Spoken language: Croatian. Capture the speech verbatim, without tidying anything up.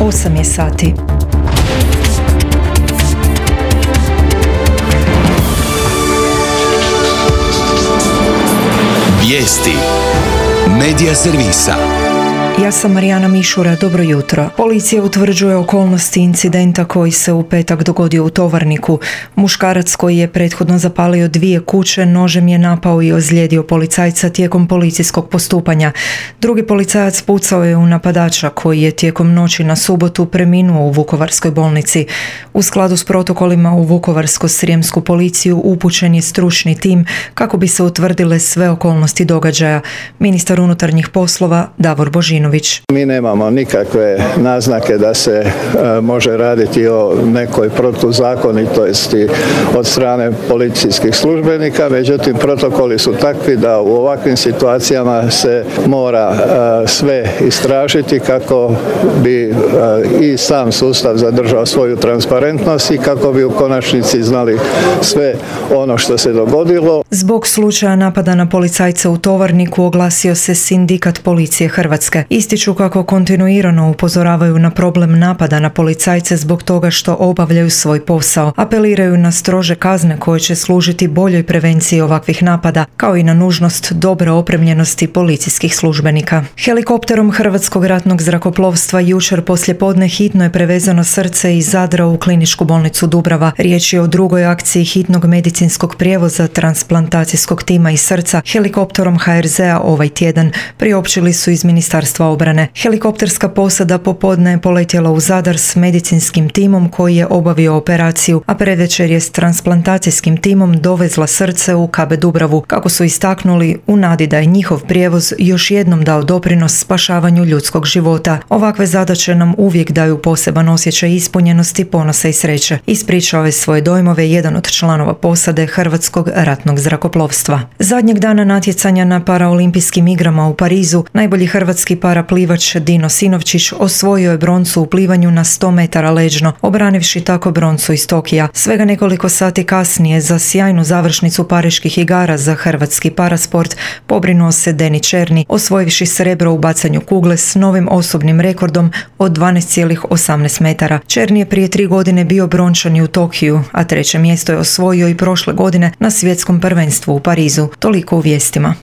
osam je sati. Vijesti Medija servisa. Ja sam Marijana Mišura, dobro jutro. Policija utvrđuje okolnosti incidenta koji se u petak dogodio u Tovarniku. Muškarac koji je prethodno zapalio dvije kuće nožem je napao i ozlijedio policajca tijekom policijskog postupanja. Drugi policajac pucao je u napadača koji je tijekom noći na subotu preminuo u Vukovarskoj bolnici. U skladu s protokolima u Vukovarsko-srijemsku policiju upućen je stručni tim kako bi se utvrdile sve okolnosti događaja. Ministar unutarnjih poslova Davor Božinović. Mi nemamo nikakve naznake da se e, može raditi o nekoj protuzakonitosti od strane policijskih službenika, međutim protokoli su takvi da u ovakvim situacijama se mora e, sve istražiti kako bi e, i sam sustav zadržao svoju transparentnost i kako bi u konačnici znali sve ono što se dogodilo. Zbog slučaja napada na policajca u Tovarniku oglasio se Sindikat policije Hrvatske. Ističu kako kontinuirano upozoravaju na problem napada na policajce zbog toga što obavljaju svoj posao. Apeliraju na strože kazne koje će služiti boljoj prevenciji ovakvih napada, kao i na nužnost dobre opremljenosti policijskih službenika. Helikopterom Hrvatskog ratnog zrakoplovstva jučer poslijepodne hitno je prevezeno srce iz Zadra u Kliničku bolnicu Dubrava. Riječ je o drugoj akciji hitnog medicinskog prijevoza transplantacijskog tima iz srca helikopterom H R Z-a ovaj tjedan, priopćili su iz Ministarstva obrane. Helikopterska posada popodne je poletjela u Zadar s medicinskim timom koji je obavio operaciju, a predvečer je s transplantacijskim timom dovezla srce u K B Dubravu, kako su istaknuli u nadi da je njihov prijevoz još jednom dao doprinos spašavanju ljudskog života. Ovakve zadaće nam uvijek daju poseban osjećaj ispunjenosti, ponosa i sreće. Ispričao je svoje dojmove jedan od članova posade Hrvatskog ratnog zrakoplovstva. Zadnjeg dana natjecanja na paraolimpijskim igrama u Parizu najbolji hrvatski paraplivač Dino Sinovčić osvojio je broncu u plivanju na sto metara leđno, obranivši tako broncu iz Tokija. Svega nekoliko sati kasnije za sjajnu završnicu Pariških igara za hrvatski parasport pobrinuo se Deni Černi, osvojivši srebro u bacanju kugle s novim osobnim rekordom od dvanaest zarez osamnaest metara. Černi je prije tri godine bio brončan i u Tokiju, a treće mjesto je osvojio i prošle godine na svjetskom prvenstvu u Parizu. Toliko u vijestima.